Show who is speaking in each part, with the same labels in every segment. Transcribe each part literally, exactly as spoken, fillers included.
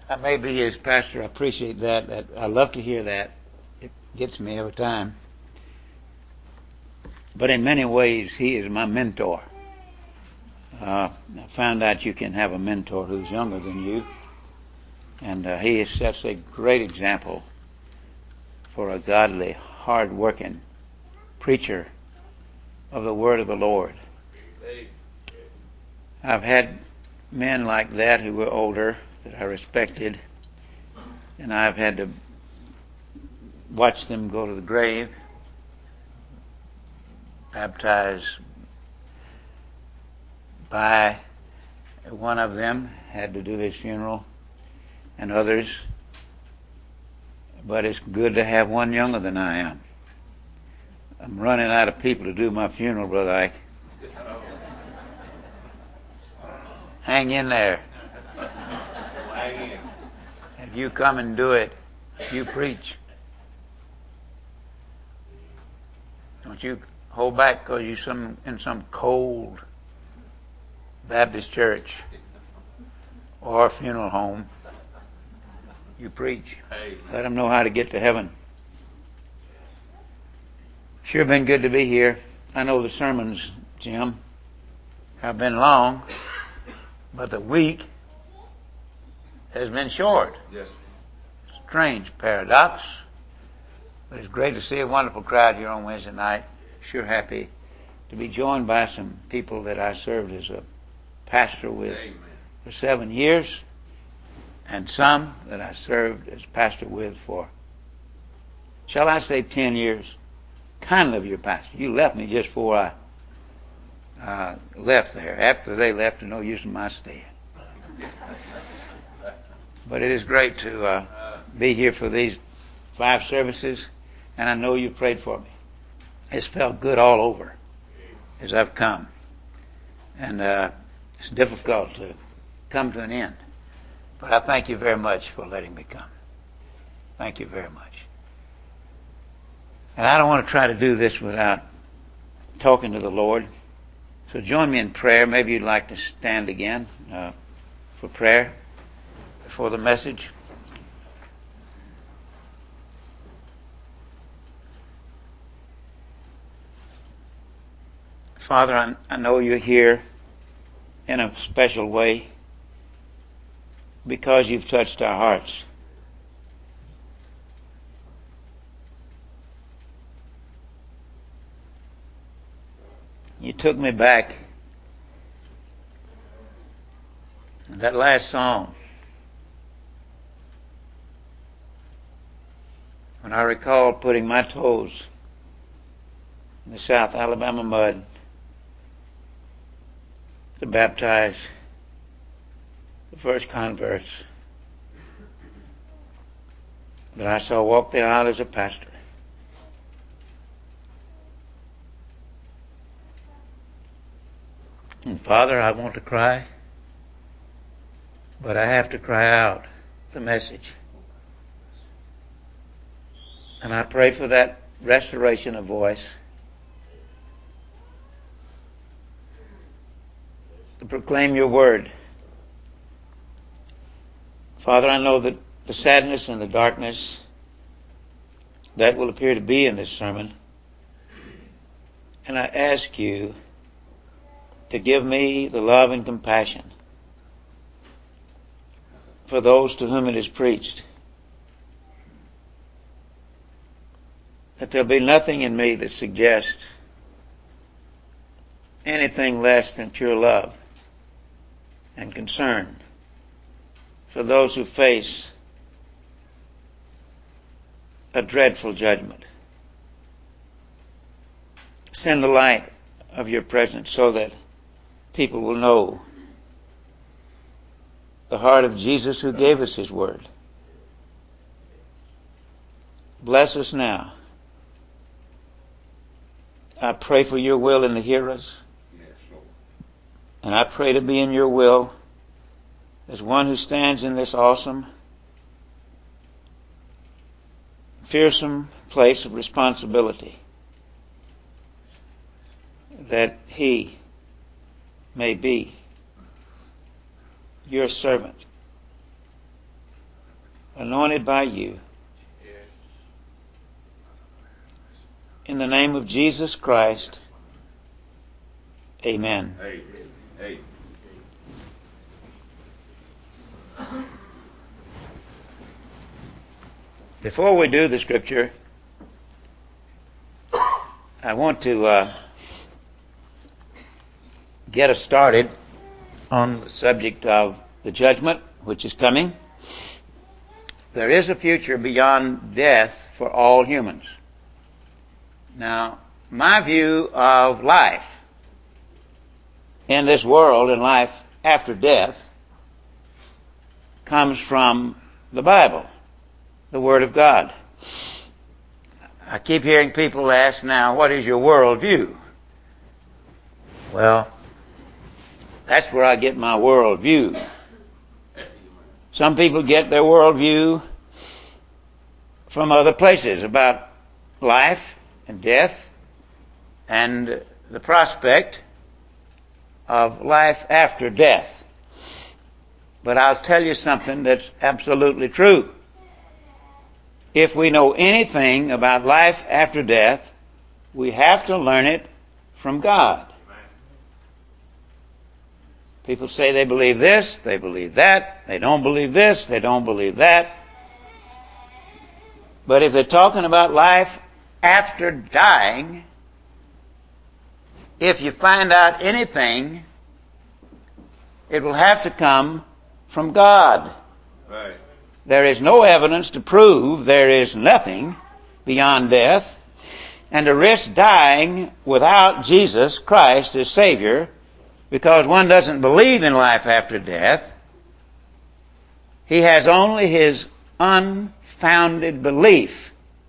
Speaker 1: I may be his pastor. I appreciate that. that. I love to hear that. It gets me every time. But in many ways, he is my mentor. Uh, I found out you can have a mentor who's younger than you. And uh, he sets a great example for a godly, hard-working preacher of the word of the Lord. I've had men like that who were older that I respected, and I've had to watch them go to the grave, baptized by one of them, had to do his funeral, and others. But it's good to have one younger than I am. I'm running out of people to do my funeral, Brother Ike. Hang in there. If you come and do it, you preach. Don't you hold back because you're some, in some cold Baptist church or funeral home. You preach. Let them know how to get to heaven. Sure been good to be here. I know the sermons, Jim, have been long, but the week has been short.
Speaker 2: Yes.
Speaker 1: Strange paradox, but it's great to see a wonderful crowd here on Wednesday night. Sure happy to be joined by some people that I served as a pastor with
Speaker 2: Amen.
Speaker 1: for seven years, and some that I served as pastor with for, shall I say, ten years. Kind of your pastor. You left me just before I uh, left there. After they left, there's no use in my staying. But it is great to uh, be here for these five services, and I know you prayed for me. It's felt good all over as I've come. And uh, it's difficult to come to an end. But I thank you very much for letting me come. Thank you very much. And I don't want to try to do this without talking to the Lord. So join me in prayer. Maybe you'd like to stand again uh, for prayer before the message. Father, I, I know you're here in a special way because you've touched our hearts. You took me back. That last song, when I recall putting my toes in the South Alabama mud to baptize the first converts that I saw walk the aisle as a pastor. And Father, I want to cry, but I have to cry out the message. And I pray for that restoration of voice to proclaim your word. Father, I know that the sadness and the darkness that will appear to be in this sermon, and I ask you to give me the love and compassion for those to whom it is preached, that there'll be nothing in me that suggests anything less than pure love and concern for those who face a dreadful judgment. Send the light of your presence so that people will know the heart of Jesus who gave us his word. Bless us now. I pray for your will in the hearers. And I pray to be in your will as one who stands in this awesome, fearsome place of responsibility, that he may be your servant anointed by you. In the name of Jesus Christ, amen.
Speaker 2: Hey.
Speaker 1: Before we do the scripture, I want to uh, get us started on the subject of the judgment which is coming. There is a future beyond death for all humans. Now, my view of life in this world and life after death comes from the Bible, the Word of God. I keep hearing people ask now, what is your worldview? Well, that's where I get my worldview. Some people get their worldview from other places about life and death and the prospect of life after death. But I'll tell you something that's absolutely true. If we know anything about life after death, we have to learn it from God. People say they believe this, they believe that, they don't believe this, they don't believe that. But if they're talking about life after dying, if you find out anything, it will have to come from God.
Speaker 2: Right.
Speaker 1: There is no evidence to prove there is nothing beyond death, and to risk dying without Jesus Christ as Savior because one doesn't believe in life after death. He has only his unfounded belief.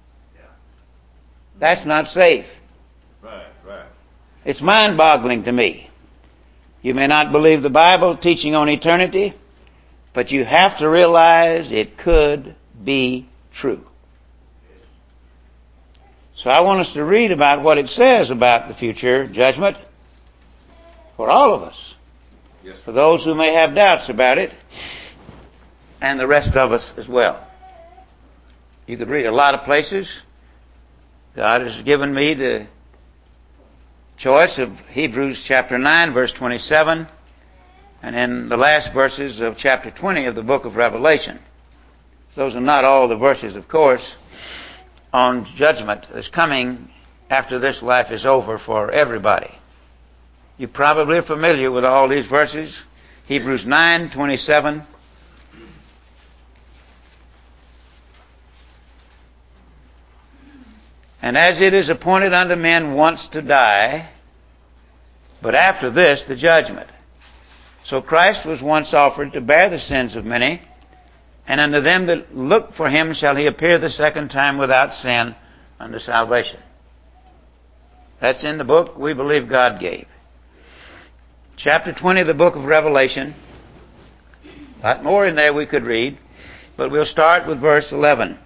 Speaker 1: That's not safe.
Speaker 2: Right, right.
Speaker 1: It's mind-boggling to me. You may not believe the Bible teaching on eternity, but you have to realize it could be true. So I want us to read about what it says about the future judgment for all of us.
Speaker 2: Yes,
Speaker 1: For those who may have doubts about it, and the rest of us as well. You could read a lot of places. God has given me the choice of Hebrews chapter nine, verse twenty-seven, and in the last verses of chapter twenty of the book of Revelation. Those are not all the verses, of course, on judgment that's coming after this life is over for everybody. You probably are familiar with all these verses. Hebrews nine, twenty-seven. And as it is appointed unto men once to die, but after this the judgment. So Christ was once offered to bear the sins of many, and unto them that look for him shall he appear the second time without sin unto salvation. That's in the book we believe God gave. Chapter twenty of the book of Revelation. A lot more in there we could read, but we'll start with verse eleven.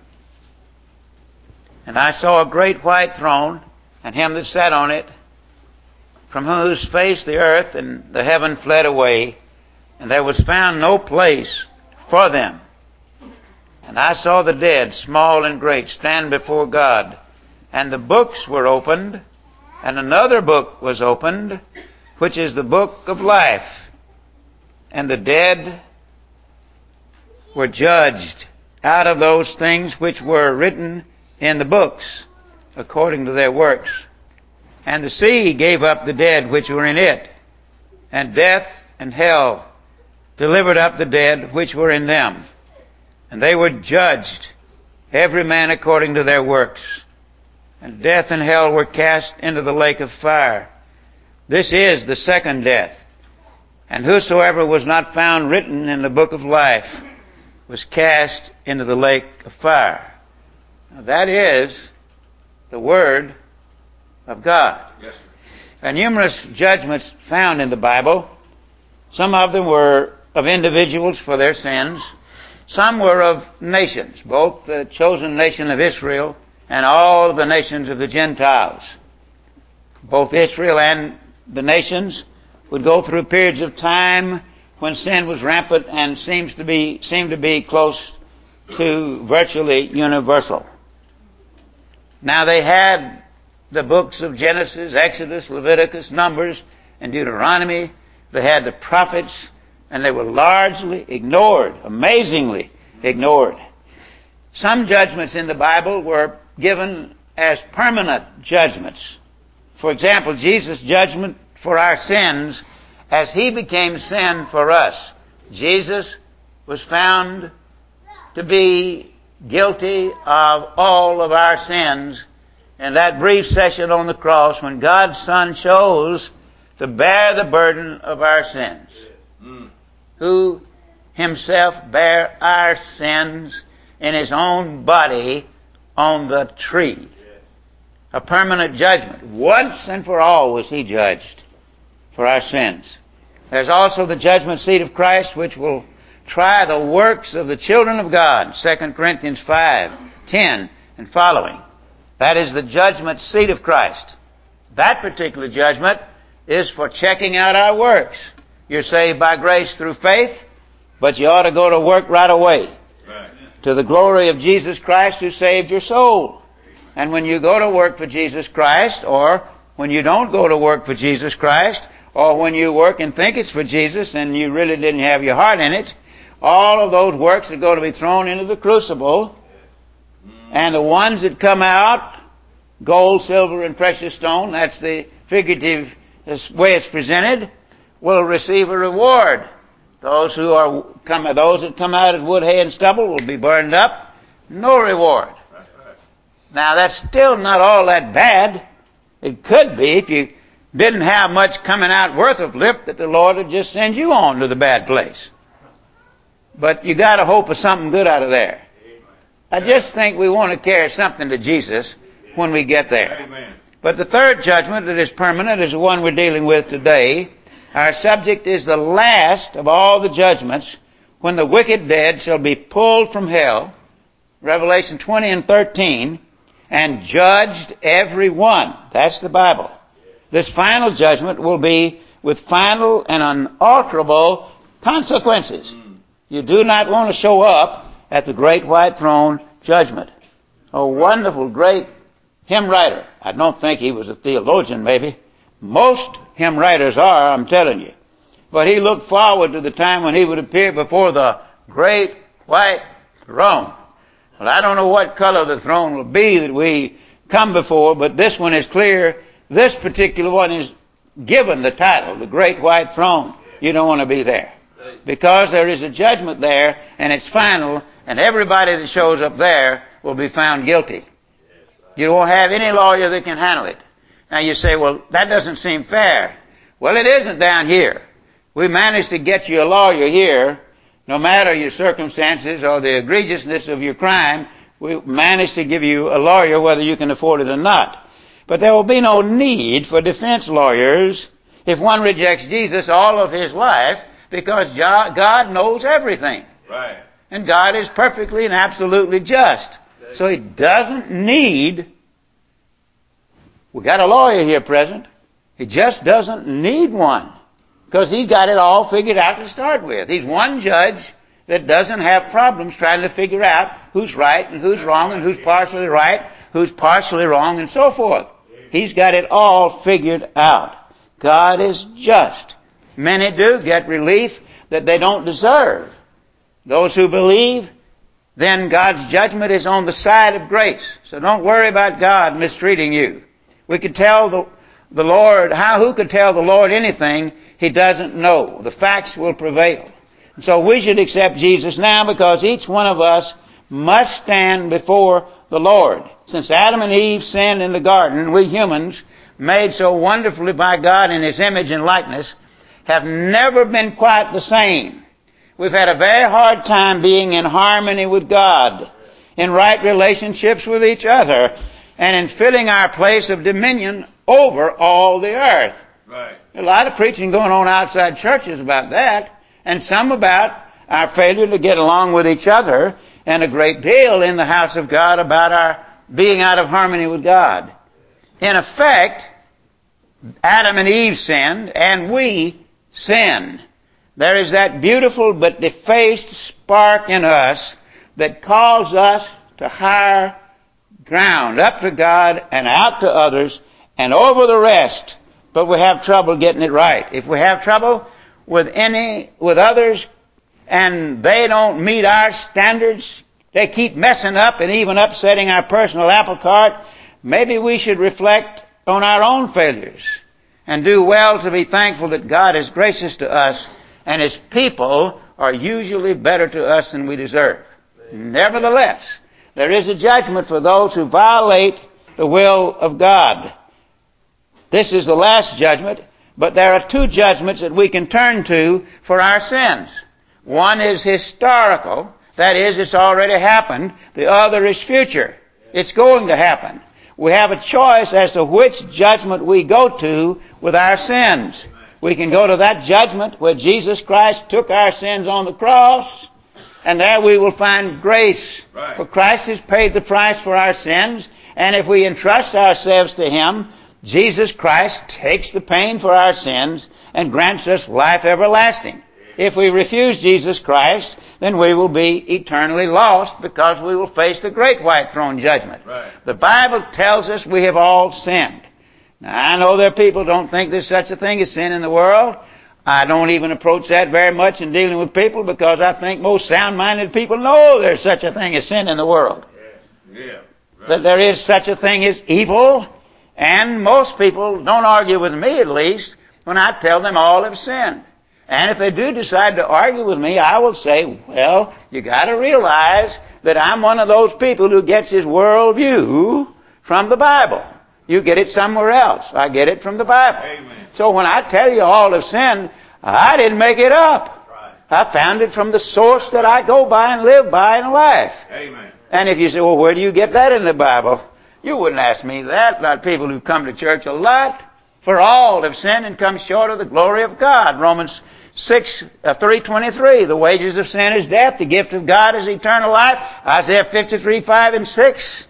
Speaker 1: And I saw a great white throne, and him that sat on it, from whose face the earth and the heaven fled away, and there was found no place for them. And I saw the dead, small and great, stand before God. And the books were opened, and another book was opened, which is the book of life. And the dead were judged out of those things which were written in the books, according to their works. And the sea gave up the dead which were in it, and death and hell delivered up the dead which were in them. And they were judged, every man according to their works. And death and hell were cast into the lake of fire. This is the second death. And whosoever was not found written in the book of life was cast into the lake of fire. Now that is the word of God.
Speaker 2: Yes, sir.
Speaker 1: There are numerous judgments found in the Bible. Some of them were of individuals for their sins. Some were of nations, both the chosen nation of Israel and all the nations of the Gentiles. Both Israel and the nations would go through periods of time when sin was rampant and seems to be seemed to be close to virtually universal. Now they had the books of Genesis, Exodus, Leviticus, Numbers, and Deuteronomy. They had the prophets, and they were largely ignored, amazingly ignored. Some judgments in the Bible were given as permanent judgments. For example, Jesus' judgment for our sins as he became sin for us. Jesus was found to be guilty of all of our sins in that brief session on the cross when God's Son chose to bear the burden of our sins. Mm. Who himself bare our sins in his own body on the tree. A permanent judgment. Once and for all was he judged for our sins. There's also the judgment seat of Christ, which will try the works of the children of God. Second Corinthians five, ten and following. That is the judgment seat of Christ. That particular judgment is for checking out our works. You're saved by grace through faith, but you ought to go to work right away. Right. To the glory of Jesus Christ who saved your soul. And when you go to work for Jesus Christ, or when you don't go to work for Jesus Christ, or when you work and think it's for Jesus and you really didn't have your heart in it, all of those works are going to be thrown into the crucible. And the ones that come out, gold, silver, and precious stone, that's the figurative way it's presented, will receive a reward. Those who are come, those that come out as wood, hay, and stubble will be burned up. No reward. Now that's still not all that bad. It could be if you didn't have much coming out worth of lip that the Lord would just send you on to the bad place. But you got to hope for something good out of there. I just think we want to carry something to Jesus when we get there. Amen. But the third judgment that is permanent is the one we're dealing with today. Our subject is the last of all the judgments, when the wicked dead shall be pulled from hell, Revelation twenty and thirteen, and judged every one. That's the Bible. This final judgment will be with final and unalterable consequences. You do not want to show up at the great white throne judgment. A wonderful, great hymn writer. I don't think he was a theologian, maybe. Most hymn writers are, I'm telling you. But he looked forward to the time when he would appear before the great white throne. Well, I don't know what color the throne will be that we come before, but this one is clear. This particular one is given the title, the great white throne. You don't want to be there. Because there is a judgment there, and it's final, and everybody that shows up there will be found guilty. You won't have any lawyer that can handle it. Now you say, well, that doesn't seem fair. Well, it isn't down here. We managed to get you a lawyer here. No matter your circumstances or the egregiousness of your crime, we managed to give you a lawyer whether you can afford it or not. But there will be no need for defense lawyers if one rejects Jesus all of his life, because God knows everything. Right. And God is perfectly and absolutely just. So he doesn't need, we got a lawyer here present, he just doesn't need one. Because he's got it all figured out to start with. He's one judge that doesn't have problems trying to figure out who's right and who's wrong and who's partially right, who's partially wrong, and so forth. He's got it all figured out. God is just. Many do get relief that they don't deserve. Those who believe, then God's judgment is on the side of grace. So don't worry about God mistreating you. We could tell the, the Lord, how, who could tell the Lord anything he doesn't know? The facts will prevail. And so we should accept Jesus now, because each one of us must stand before the Lord. Since Adam and Eve sinned in the garden, we humans, made so wonderfully by God in his image and likeness, have never been quite the same. We've had a very hard time being in harmony with God, in right relationships with each other, and in filling our place of dominion over all the earth. Right. A lot of preaching going on outside churches about that, and some about our failure to get along with each other, and a great deal in the house of God about our being out of harmony with God. In effect, Adam and Eve sinned, and we sin. There is that beautiful but defaced spark in us that calls us to higher ground, up to God and out to others and over the rest, but we have trouble getting it right. If we have trouble with any, with others, and they don't meet our standards, they keep messing up and even upsetting our personal apple cart, maybe we should reflect on our own failures and do well to be thankful that God is gracious to us and His people are usually better to us than we deserve. Nevertheless, there is a judgment for those who violate the will of God. This is the last judgment, but there are two judgments that we can turn to for our sins. One is historical, that is, it's already happened. The other is future. It's going to happen. We have a choice as to which judgment we go to with our sins. We can go to that judgment where Jesus Christ took our sins on the cross, and there we will find grace.
Speaker 2: Right.
Speaker 1: For Christ has paid the price for our sins, and if we entrust ourselves to Him, Jesus Christ takes the pain for our sins and grants us life everlasting. If we refuse Jesus Christ, then we will be eternally lost because we will face the great white throne judgment.
Speaker 2: Right.
Speaker 1: The Bible tells us we have all sinned. Now, I know there are people who don't think there's such a thing as sin in the world. I don't even approach that very much in dealing with people because I think most sound-minded people know there's such a thing as sin in the world.
Speaker 2: Yeah. Yeah. Right.
Speaker 1: That there is such a thing as evil. And most people don't argue with me, at least, when I tell them all have sinned. And if they do decide to argue with me, I will say, well, you got to realize that I'm one of those people who gets his worldview from the Bible. You get it somewhere else. I get it from the Bible.
Speaker 2: Amen.
Speaker 1: So when I tell you all have sinned, I didn't make it up.
Speaker 2: Right.
Speaker 1: I found it from the source that I go by and live by in life.
Speaker 2: Amen.
Speaker 1: And if you say, well, where do you get that in the Bible? You wouldn't ask me that. Not people who come to church a lot. For all have sinned and come short of the glory of God. Romans six, uh, three twenty-three. The wages of sin is death. The gift of God is eternal life. Isaiah fifty-three, five and six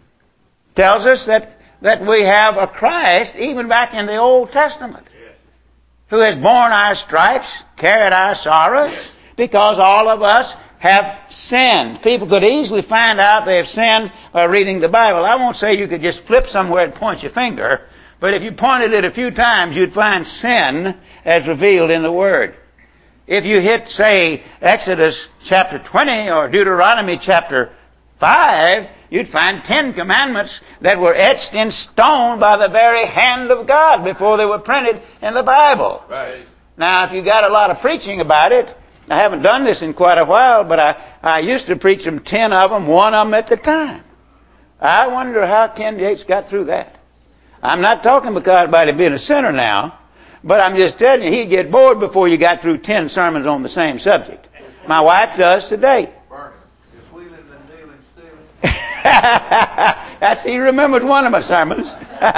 Speaker 1: tells us that, that we have a Christ, even back in the Old Testament,
Speaker 2: Yes.
Speaker 1: who has borne our stripes, carried our sorrows,
Speaker 2: Yes.
Speaker 1: because all of us have sinned. People could easily find out they have sinned by reading the Bible. I won't say you could just flip somewhere and point your finger, but if you pointed it a few times, you'd find sin as revealed in the Word. If you hit, say, Exodus chapter twenty or Deuteronomy chapter five, you'd find Ten Commandments that were etched in stone by the very hand of God before they were printed in the Bible.
Speaker 2: Right.
Speaker 1: Now, if you got a lot of preaching about it, I haven't done this in quite a while, but I, I used to preach them ten of them, one of them at the time. I wonder how Ken Yates got through that. I'm not talking because about him being a sinner now, but I'm just telling you, he'd get bored before you got through ten sermons on the same subject. My wife does today.
Speaker 3: Burning. Is wheeling and dealing stealing?
Speaker 1: That's, he remembers one of my sermons.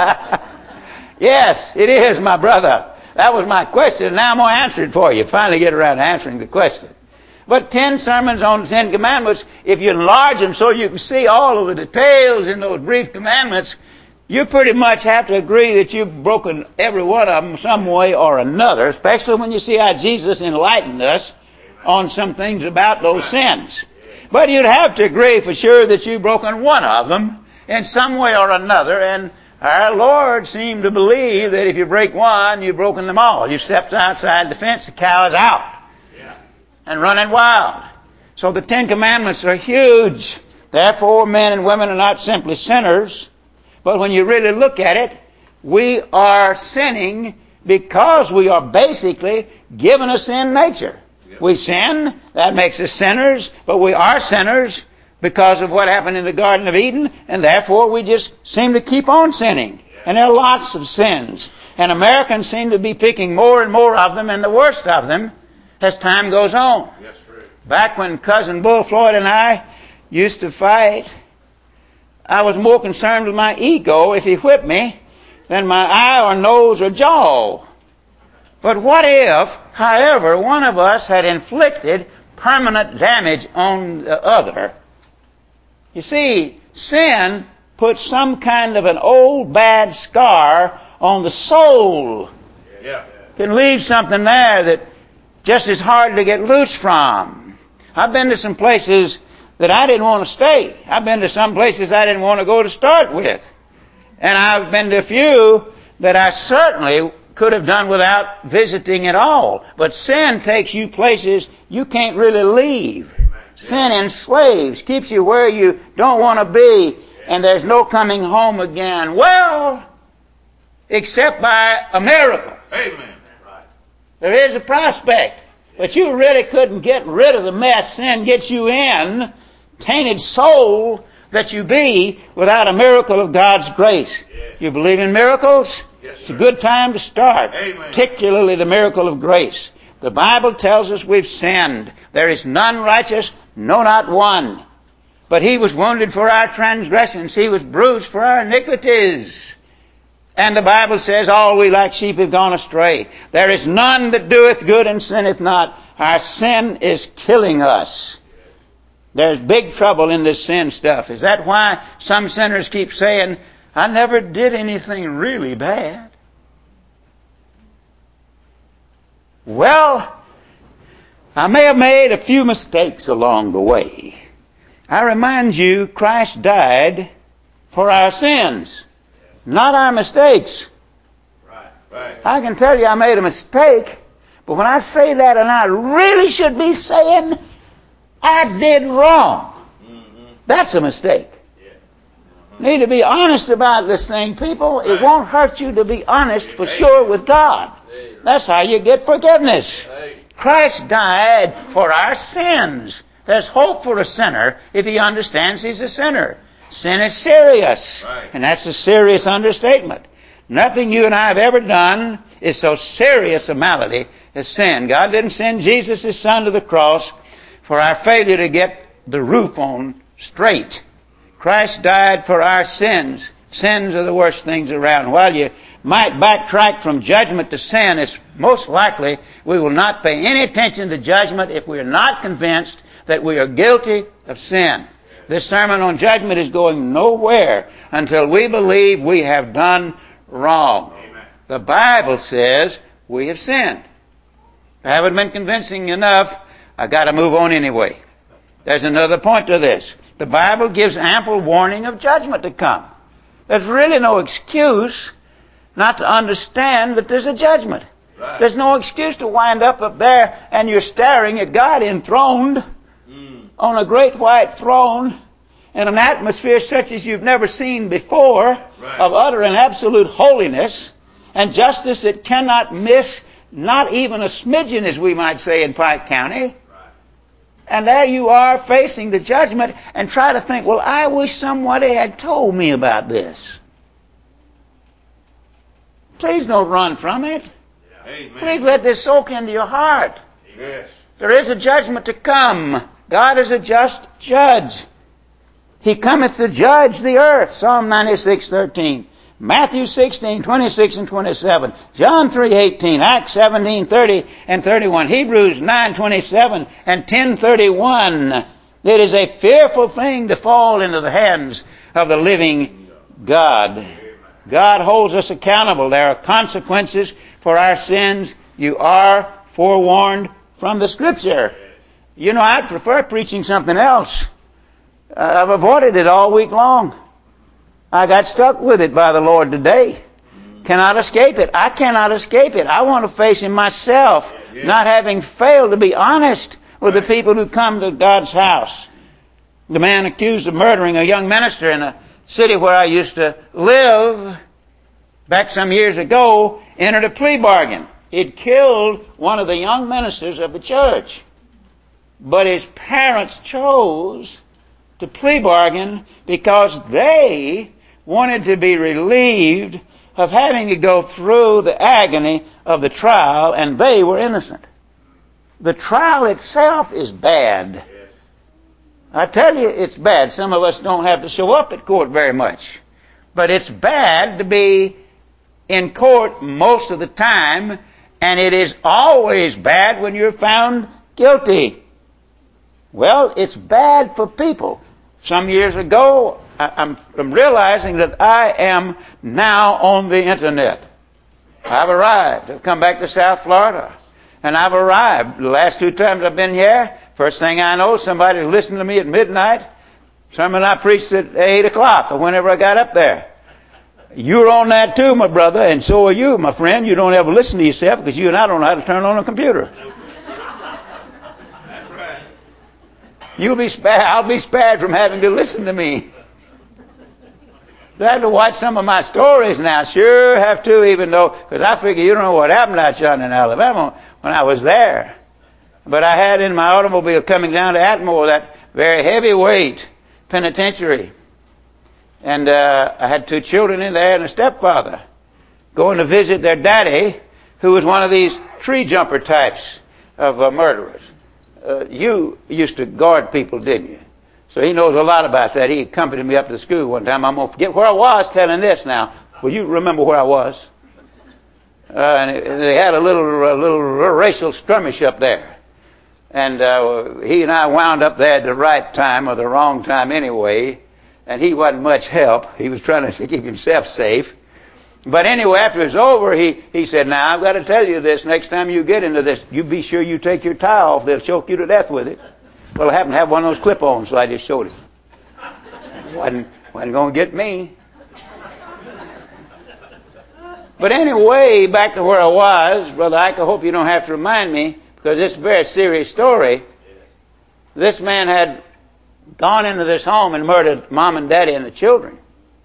Speaker 1: Yes, it is, my brother. That was my question, and now I'm going to answer it for you. Finally get around to answering the question. But ten sermons on the Ten Commandments, if you enlarge them so you can see all of the details in those brief commandments, you pretty much have to agree that you've broken every one of them some way or another, especially when you see how Jesus enlightened us on some things about those sins. But you'd have to agree for sure that you've broken one of them in some way or another, and our Lord seemed to believe that if you break one, you've broken them all. You stepped outside the fence, the cow is out and running wild. So the Ten Commandments are huge. Therefore, men and women are not simply sinners, but when you really look at it, we are sinning because we are basically given a sin nature.
Speaker 2: Yep.
Speaker 1: We sin, that makes us sinners, but we are sinners because of what happened in the Garden of Eden, and therefore we just seem to keep on sinning. And there are lots of sins. And Americans seem to be picking more and more of them, and the worst of them, as time goes on.
Speaker 2: Yes, sir.
Speaker 1: Back when Cousin Bull Floyd and I used to fight, I was more concerned with my ego if he whipped me than my eye or nose or jaw. But what if, however, one of us had inflicted permanent damage on the other? You see, sin puts some kind of an old bad scar on the soul.
Speaker 2: Yeah.
Speaker 1: Can leave something there that just is hard to get loose from. I've been to some places that I didn't want to stay. I've been to some places I didn't want to go to start with. And I've been to a few that I certainly could have done without visiting at all. But sin takes you places you can't really leave. Sin enslaves, keeps you where you don't want to be, and there's no coming home again. Well, except by a miracle.
Speaker 2: Amen.
Speaker 1: There is a prospect. But you really couldn't get rid of the mess sin gets you in, tainted soul that you be, without a miracle of God's grace.
Speaker 2: Yes.
Speaker 1: You believe in miracles?
Speaker 2: Yes,
Speaker 1: It's a good time to start,
Speaker 2: Amen.
Speaker 1: particularly the miracle of grace. The Bible tells us we've sinned. There is none righteous, no, not one. But he was wounded for our transgressions. He was bruised for our iniquities. And the Bible says, all we like sheep have gone astray. There is none that doeth good and sinneth not. Our sin is killing us. There's big trouble in this sin stuff. Is that why some sinners keep saying, I never did anything really bad? Well, I may have made a few mistakes along the way. I remind you, Christ died for our sins, not our mistakes.
Speaker 2: Right. Right.
Speaker 1: I can tell you I made a mistake, but when I say that, and I really should be saying I did wrong,
Speaker 2: Mm-hmm.
Speaker 1: that's a mistake.
Speaker 2: Yeah.
Speaker 1: Need to be honest about this thing, people. It
Speaker 2: Right.
Speaker 1: won't hurt you to be honest for
Speaker 2: Amen.
Speaker 1: sure with God.
Speaker 2: Amen.
Speaker 1: That's how you get forgiveness.
Speaker 2: Hey.
Speaker 1: Christ died for our sins. There's hope for a sinner if he understands he's a sinner. Sin is serious.
Speaker 2: Right.
Speaker 1: And that's a serious understatement. Nothing you and I have ever done is so serious a malady as sin. God didn't send Jesus, his son, to the cross for our failure to get the roof on straight. Christ died for our sins. Sins are the worst things around. While you might backtrack from judgment to sin, it's most likely we will not pay any attention to judgment if we are not convinced that we are guilty of sin. This sermon on judgment is going nowhere until we believe we have done wrong.
Speaker 2: Amen.
Speaker 1: The Bible says we have sinned. If I haven't been convincing enough, I've got to move on anyway. There's another point to this. The Bible gives ample warning of judgment to come. There's really no excuse not to understand that there's a judgment.
Speaker 2: Right.
Speaker 1: There's no excuse to wind up up there and you're staring at God enthroned
Speaker 2: Mm.
Speaker 1: on a great white throne in an atmosphere such as you've never seen before,
Speaker 2: Right.
Speaker 1: of utter and absolute holiness and justice that cannot miss not even a smidgen, as we might say in Pike County.
Speaker 2: Right.
Speaker 1: And there you are facing the judgment and try to think, well, I wish somebody had told me about this. Please don't run from it.
Speaker 2: Amen.
Speaker 1: Please let this soak into your heart.
Speaker 2: Yes.
Speaker 1: There is a judgment to come. God is a just judge. He cometh to judge the earth. Psalm ninety-six thirteen. Matthew sixteen twenty-six and twenty-seven. John three eighteen. Acts seventeen thirty and thirty-one. Hebrews nine twenty-seven and ten thirty-one. It is a fearful thing to fall into the hands of the living God. God holds us accountable. There are consequences for our sins. You are forewarned from the Scripture. You know, I'd prefer preaching something else. Uh, I've avoided it all week long. I got stuck with it by the Lord today. Cannot escape it. I cannot escape it. I want to face Him myself,
Speaker 2: Yeah.
Speaker 1: not having failed to be honest with the people who come to God's house. The man accused of murdering a young minister in a city where I used to live back some years ago entered a plea bargain. He'd killed one of the young ministers of the church. But his parents chose to plea bargain because they wanted to be relieved of having to go through the agony of the trial, and they were innocent. The trial itself is bad.
Speaker 2: Yes.
Speaker 1: I tell you, it's bad. Some of us don't have to show up at court very much. But it's bad to be in court most of the time, and it is always bad when you're found guilty. Well, it's bad for people. Some years ago, I'm, I'm realizing that I am now on the internet. I've arrived. I've come back to South Florida. And I've arrived. The last two times I've been here, First thing I know, somebody listened to me at midnight. Sermon I preached at eight o'clock or whenever I got up there. You're on that too, my brother, and so are you, my friend. You don't ever listen to yourself because you and I don't know how to turn on a computer.
Speaker 2: That's right.
Speaker 1: You'll be spared. I'll be spared from having to listen to me. I have to watch some of my stories now. Sure have to, even though, because I figure you don't know what happened out yonder in Alabama when I was there. But I had in my automobile coming down to Atmore that very heavyweight penitentiary. And uh, I had two children in there and a stepfather going to visit their daddy, who was one of these tree jumper types of uh, murderers. Uh, you used to guard people, didn't you? So he knows a lot about that. He accompanied me up to school one time. I'm going to forget where I was telling this now. Will you remember where I was? Uh, and it, they had a little, a little racial skirmish up there. And uh, he and I wound up there at the right time or the wrong time anyway. And he wasn't much help. He was trying to keep himself safe. But anyway, after it was over, he, he said, now I've got to tell you this. Next time you get into this, you be sure you take your tie off. They'll choke you to death with it. Well, I happen to have one of those clip-ons, so I just showed him. Wasn't, wasn't going to get me. But anyway, back to where I was, Brother Ike, I hope you don't have to remind me, because it's a very serious story. This man had gone into this home and murdered mom and daddy and the children.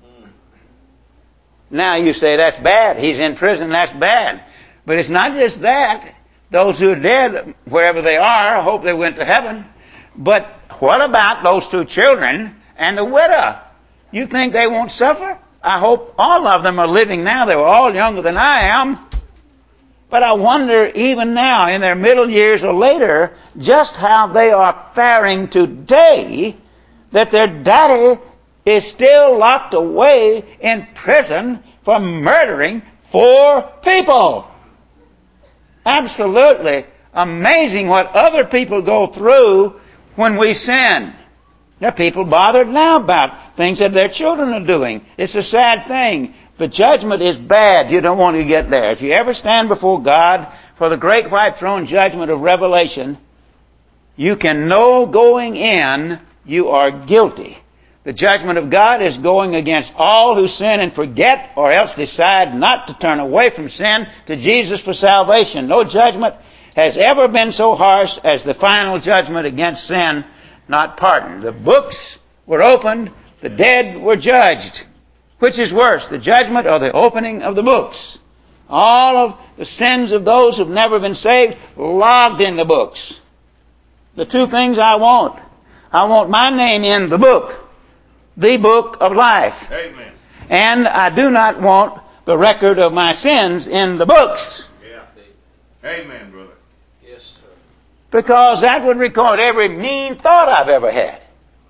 Speaker 1: Now you say that's bad. He's in prison, that's bad. But it's not just that. Those who are dead, wherever they are, I hope they went to heaven. But what about those two children and the widow? You think they won't suffer? I hope all of them are living now. They were all younger than I am. But I wonder, even now, in their middle years or later, just how they are faring today, that their daddy is still locked away in prison for murdering four people. Absolutely amazing what other people go through when we sin. There are people bothered now about things that their children are doing. It's a sad thing. The judgment is bad. You don't want to get there. If you ever stand before God for the great white throne judgment of Revelation, you can know going in you are guilty. The judgment of God is going against all who sin and forget or else decide not to turn away from sin to Jesus for salvation. No judgment has ever been so harsh as the final judgment against sin, not pardon. The books were opened, the dead were judged. Which is worse, the judgment or the opening of the books? All of the sins of those who've never been saved logged in the books. The two things I want. I want my name in the book, the book of life.
Speaker 2: Amen.
Speaker 1: And I do not want the record of my sins in the books.
Speaker 2: Yeah. Amen, brother.
Speaker 3: Yes, sir.
Speaker 1: Because that would record every mean thought I've ever had.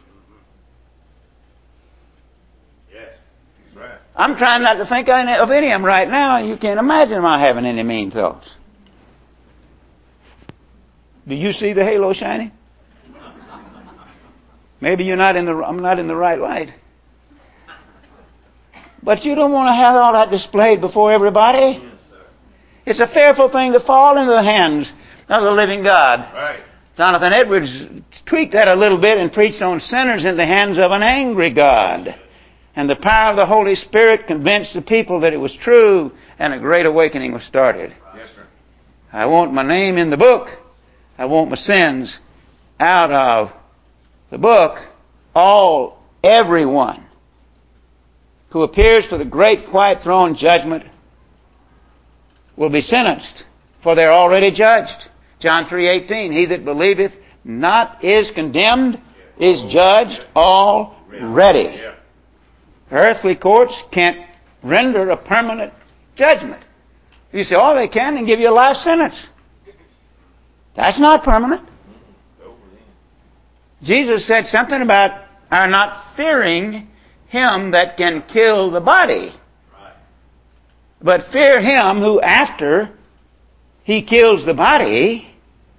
Speaker 2: Yes. That's right.
Speaker 1: I'm trying not to think of any of them right now. You can't imagine my having any mean thoughts. Do you see the halo shining? Maybe you're not in the, I'm not in the right light. But you don't want to have all that displayed before everybody.
Speaker 2: Yes, sir.
Speaker 1: It's a fearful thing to fall into the hands of the living God.
Speaker 2: Right.
Speaker 1: Jonathan Edwards tweaked that a little bit and preached on sinners in the hands of an angry God. And the power of the Holy Spirit convinced the people that it was true, and a great awakening was started.
Speaker 2: Yes, sir.
Speaker 1: I want my name in the book. I want my sins out of the book. All, everyone who appears for the great white throne judgment will be sentenced, for they're already judged. John three eighteen, he that believeth not is condemned, is judged already.
Speaker 2: Yeah.
Speaker 1: Earthly courts can't render a permanent judgment. You say, oh, they can and give you a life sentence. That's not permanent. Jesus said something about our not fearing him that can kill the body, but fear him who after he kills the body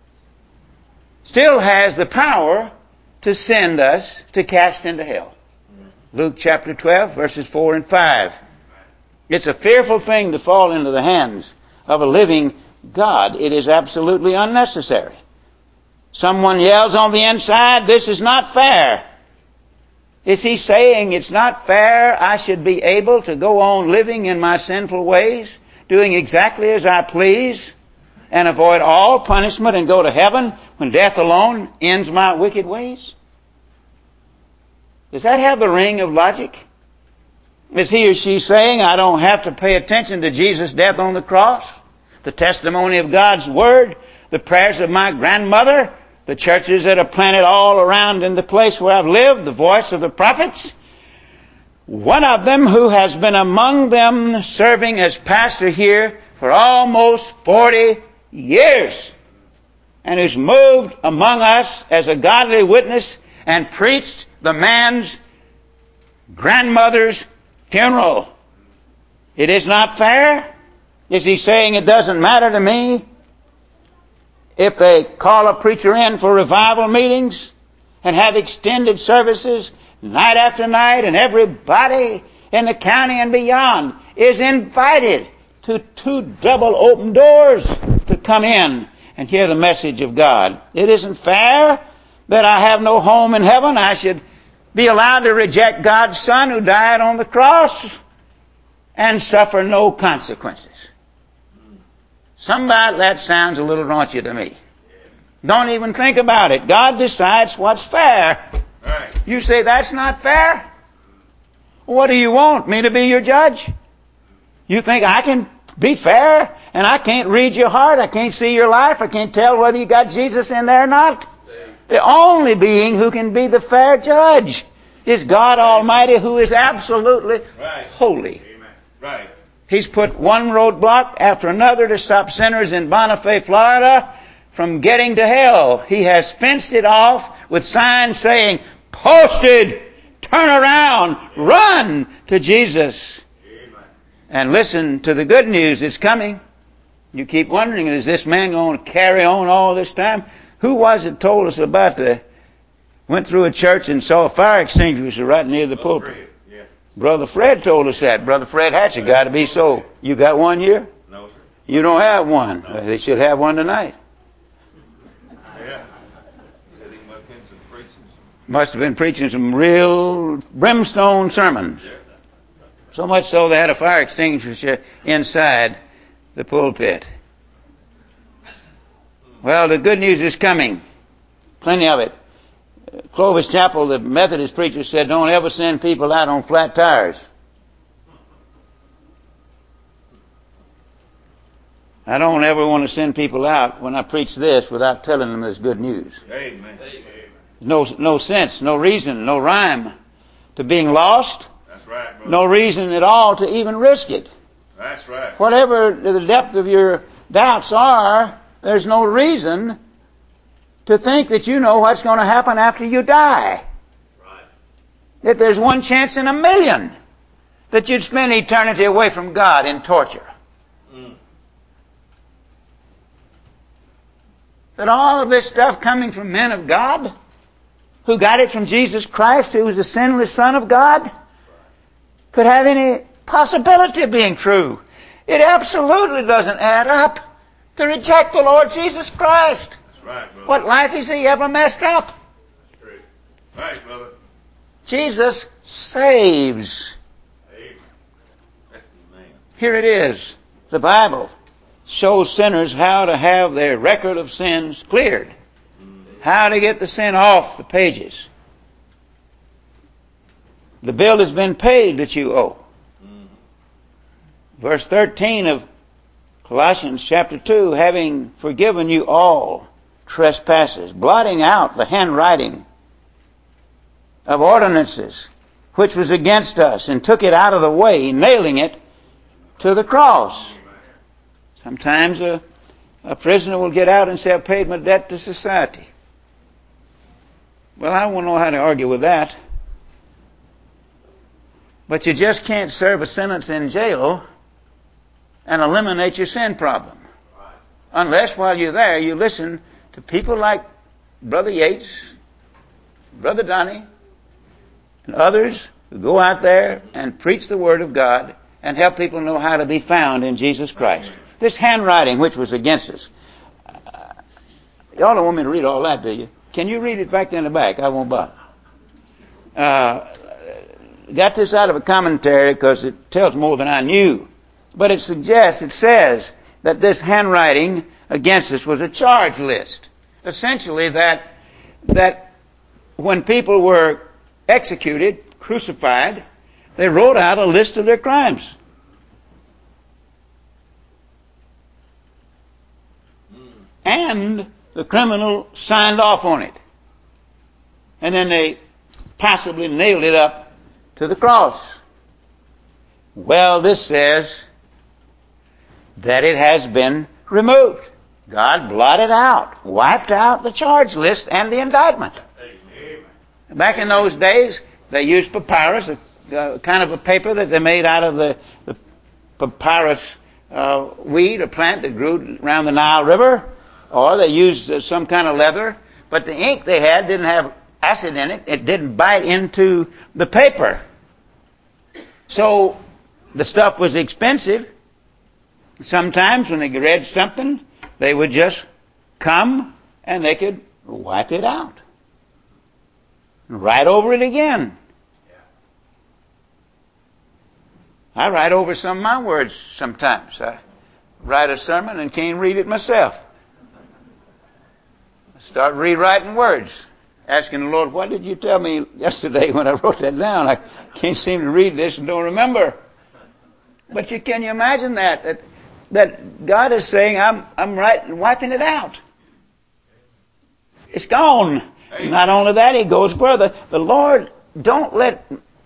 Speaker 1: still has the power to send us to cast into hell. Luke chapter twelve, verses four and five. It's a fearful thing to fall into the hands of a living God. It is absolutely unnecessary. Someone yells on the inside, this is not fair. Is he saying it's not fair I should be able to go on living in my sinful ways, doing exactly as I please, and avoid all punishment and go to heaven when death alone ends my wicked ways? Does that have the ring of logic? Is he or she saying I don't have to pay attention to Jesus' death on the cross, the testimony of God's Word, the prayers of my grandmother, the churches that are planted all around in the place where I've lived, the voice of the prophets? One of them who has been among them serving as pastor here for almost forty years and who's moved among us as a godly witness and preached the man's grandmother's funeral. It is not fair? Is he saying it doesn't matter to me if they call a preacher in for revival meetings and have extended services night after night, and everybody in the county and beyond is invited to two double open doors to come in and hear the message of God? It isn't fair that I have no home in heaven. I should be allowed to reject God's Son who died on the cross and suffer no consequences. Somebody, that sounds a little raunchy to me. Don't even think about it. God decides what's fair.
Speaker 2: Right.
Speaker 1: You say that's not fair? What do you want? Me to be your judge? You think I can be fair and I can't read your heart? I can't see your life? I can't tell whether you got Jesus in there or not? The only being who can be the fair judge is God Almighty, who is absolutely
Speaker 2: Right.
Speaker 1: holy.
Speaker 2: Amen. Right.
Speaker 1: He's put one roadblock after another to stop sinners in Bonifay, Florida from getting to hell. He has fenced it off with signs saying, posted, turn around, run to Jesus.
Speaker 2: Amen.
Speaker 1: And listen to the good news that's coming. You keep wondering, is this man going to carry on all this time? Who was it told us about the, went through a church and saw a fire extinguisher right near the pulpit?
Speaker 2: Fred. Yeah.
Speaker 1: Brother Fred told us that. Brother Fred Hatcher, got to be so. You got one here?
Speaker 2: No, sir.
Speaker 1: You don't have one. Uh, They should have one tonight.
Speaker 2: Yeah. Said he must have been some preaching.
Speaker 1: Must have been preaching some real brimstone sermons.
Speaker 2: Yeah.
Speaker 1: So much so they had a fire extinguisher inside the pulpit. Well, the good news is coming. Plenty of it. Clovis Chapel, the Methodist preacher, said, don't ever send people out on flat tires. I don't ever want to send people out when I preach this without telling them there's good news.
Speaker 2: Amen. Amen.
Speaker 1: No, no sense, no reason, no rhyme to being lost.
Speaker 2: That's right, brother.
Speaker 1: No reason at all to even risk it.
Speaker 2: That's right.
Speaker 1: Whatever the depth of your doubts are, there's no reason to think that you know what's going to happen after you die.
Speaker 2: Right.
Speaker 1: That there's one chance in a million that you'd spend eternity away from God in torture.
Speaker 2: Mm.
Speaker 1: That all of this stuff coming from men of God, who got it from Jesus Christ, who was the sinless Son of God, could have any possibility of being true. It absolutely doesn't add up to reject the Lord Jesus Christ.
Speaker 2: That's right, brother.
Speaker 1: What life has he ever messed up?
Speaker 2: That's true. Right, brother.
Speaker 1: Jesus saves.
Speaker 2: Amen. Amen.
Speaker 1: Here it is. The Bible shows sinners how to have their record of sins cleared. How to get the sin off the pages. The bill has been paid that you owe. Verse thirteen of Colossians chapter two, having forgiven you all trespasses, blotting out the handwriting of ordinances which was against us, and took it out of the way, nailing it to the cross. Sometimes a, a prisoner will get out and say, I've paid my debt to society. Well, I won't know how to argue with that. But you just can't serve a sentence in jail and eliminate your sin problem. Unless while you're there you listen to people like Brother Yates, Brother Donnie, and others who go out there and preach the Word of God and help people know how to be found in Jesus Christ. This handwriting which was against us. Uh, Y'all don't want me to read all that, do you? Can you read it back there in the back? I won't bother. Uh, got this out of a commentary because it tells more than I knew. But it suggests, it says, that this handwriting against us was a charge list. Essentially that, that when people were executed, crucified, they wrote out a list of their crimes. And the criminal signed off on it. And then they possibly nailed it up to the cross. Well, this says that it has been removed. God blotted out, wiped out the charge list and the indictment. Amen. Back in those days, they used papyrus, a, a kind of a paper that they made out of the, the papyrus uh, weed, a plant that grew around the Nile River, or they used uh, some kind of leather. But the ink they had didn't have acid in it. It didn't bite into the paper. So the stuff was expensive. Sometimes when they read something, they would just come and they could wipe it out. Write over it again. I write over some of my words sometimes. I write a sermon and can't read it myself. I start rewriting words, asking the Lord, what did you tell me yesterday when I wrote that down? I can't seem to read this and don't remember. But you can you imagine that? That that God is saying, I'm I'm writing, wiping it out. It's gone. Amen. Not only that, He goes further. The Lord, don't let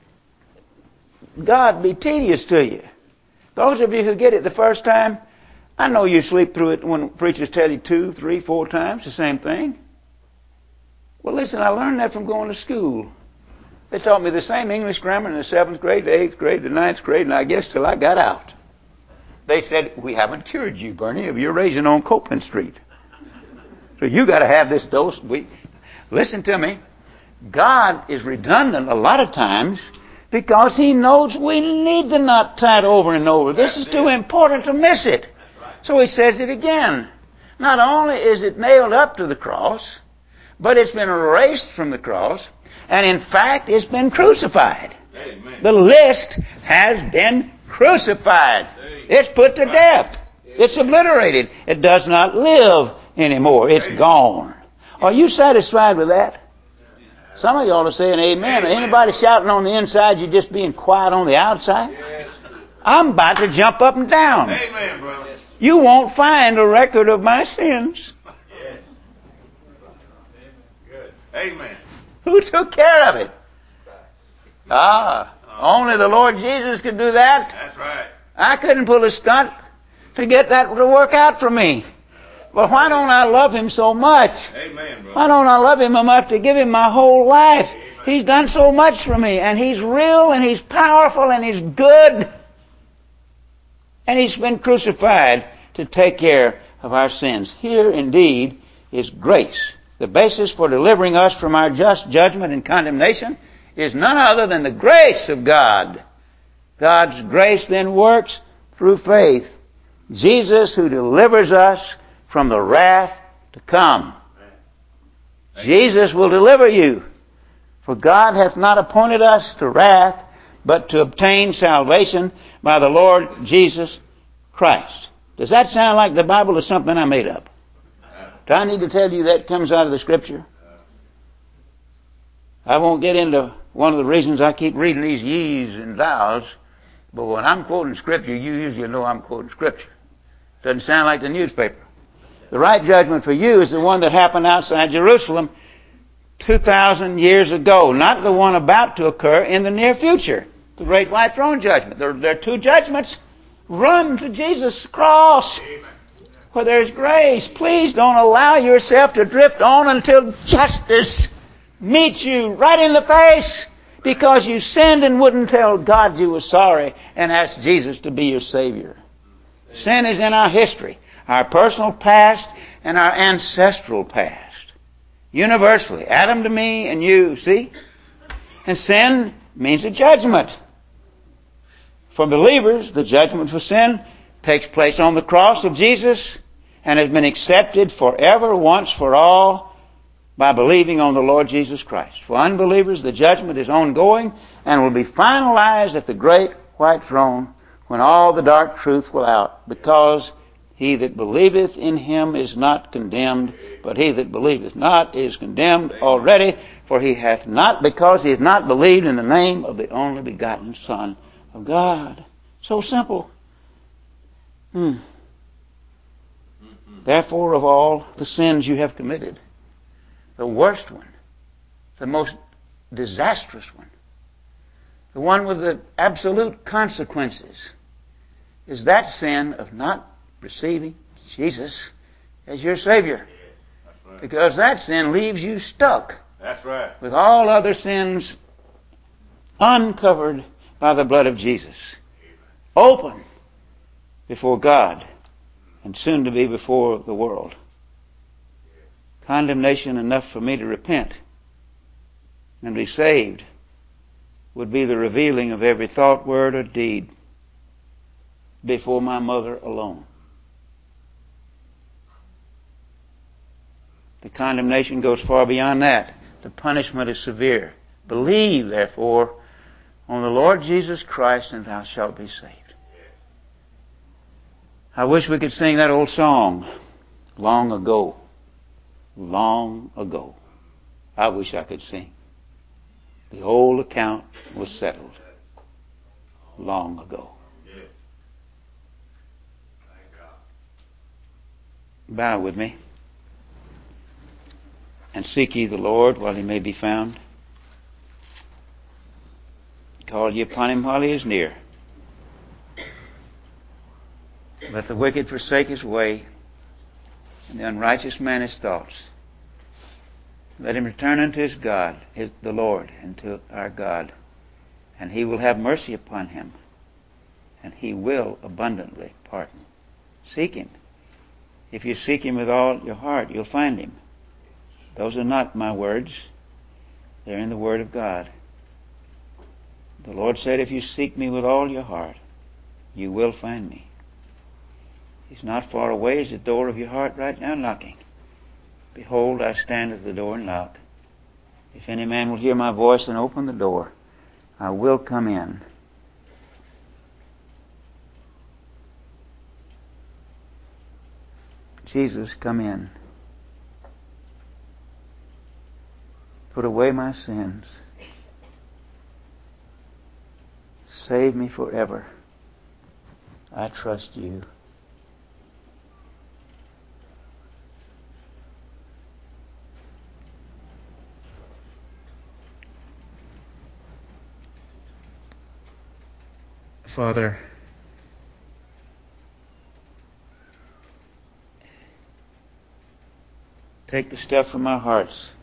Speaker 1: God be tedious to you. Those of you who get it the first time, I know you sleep through it when preachers tell you two, three, four times the same thing. Well, listen, I learned that from going to school. They taught me the same English grammar in the seventh grade, the eighth grade, the ninth grade, and I guess till I got out. They said, we haven't cured you, Bernie, of your raising on Copeland Street. So you got to have this dose. We, listen to me. God is redundant a lot of times because He knows we need the knot tied over and over. This is too important to miss it. So He says it again. Not only is it nailed up to the cross, but it's been erased from the cross, and in fact, it's been crucified. Amen. The list has been crucified. It's put to death. It's obliterated. It does not live anymore. It's gone. Are you satisfied with that? Some of y'all are saying amen. Anybody shouting on the inside, you're just being quiet on the outside? I'm about to jump up and down.
Speaker 2: Amen, brother.
Speaker 1: You won't find a record of my sins.
Speaker 2: Amen.
Speaker 1: Who took care of it? Ah, only the Lord Jesus could do that.
Speaker 2: That's right.
Speaker 1: I couldn't pull a stunt to get that to work out for me. But why don't I love Him so much?
Speaker 2: Amen, brother.
Speaker 1: Why don't I love Him enough to give Him my whole life? Amen. He's done so much for me, and He's real, and He's powerful, and He's good. And He's been crucified to take care of our sins. Here, indeed, is grace. The basis for delivering us from our just judgment and condemnation is none other than the grace of God. God's grace then works through faith. Jesus who delivers us from the wrath to come. Jesus will deliver you. For God hath not appointed us to wrath, but to obtain salvation by the Lord Jesus Christ. Does that sound like the Bible or something I made up? Do I need to tell you that comes out of the Scripture? I won't get into one of the reasons I keep reading these ye's and thou's, but when I'm quoting Scripture, you usually know I'm quoting Scripture. Doesn't sound like the newspaper. The right judgment for you is the one that happened outside Jerusalem two thousand years ago, not the one about to occur in the near future, the great white throne judgment. There, there are two judgments. Run to Jesus' cross where there's grace. Please don't allow yourself to drift on until justice meets you right in the face because you sinned and wouldn't tell God you were sorry and ask Jesus to be your Savior. Sin is in our history, our personal past and our ancestral past. Universally, Adam to me and you, see? And sin means a judgment. For believers, the judgment for sin takes place on the cross of Jesus, and has been accepted forever, once for all, by believing on the Lord Jesus Christ. For unbelievers, the judgment is ongoing and will be finalized at the great white throne when all the dark truth will out, because he that believeth in him is not condemned, but he that believeth not is condemned already, for he hath not, because he hath not believed in the name of the only begotten Son of God. So simple. Hmm. Therefore, of all the sins you have committed, the worst one, the most disastrous one, the one with the absolute consequences, is that sin of not receiving Jesus as your Savior.
Speaker 2: That's right.
Speaker 1: Because that sin leaves you stuck.
Speaker 2: That's right.
Speaker 1: With all other sins uncovered by the blood of Jesus. Open before God and soon to be before the world. Condemnation enough for me to repent and be saved would be the revealing of every thought, word, or deed before my mother alone. The condemnation goes far beyond that. The punishment is severe. Believe, therefore, on the Lord Jesus Christ, and thou shalt be saved. I wish we could sing that old song, long ago. Long ago. I wish I could sing. The old account was settled long ago. Bow with me. And seek ye the Lord while he may be found. Call ye upon him while he is near. Let the wicked forsake his way, and the unrighteous man his thoughts. Let him return unto his God, his, the Lord, and to our God, and he will have mercy upon him, and he will abundantly pardon. Seek him. If you seek him with all your heart, you'll find him. Those are not my words. They're in the Word of God. The Lord said, if you seek me with all your heart, you will find me. He's not far away. He's at the door of your heart right now knocking. Behold, I stand at the door and knock. If any man will hear my voice and open the door, I will come in. Jesus, come in. Put away my sins. Save me forever. I trust you. Father, take the stuff from our hearts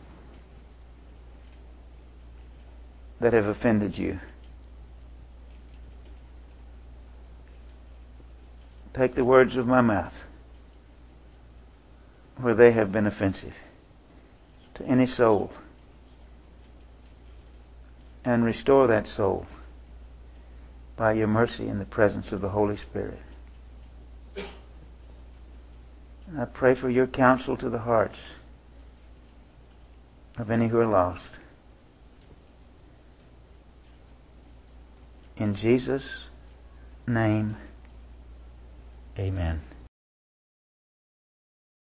Speaker 1: that have offended you. Take the words of my mouth where they have been offensive to any soul, and restore that soul by your mercy in the presence of the Holy Spirit. And I pray for your counsel to the hearts of any who are lost. In Jesus' name, amen.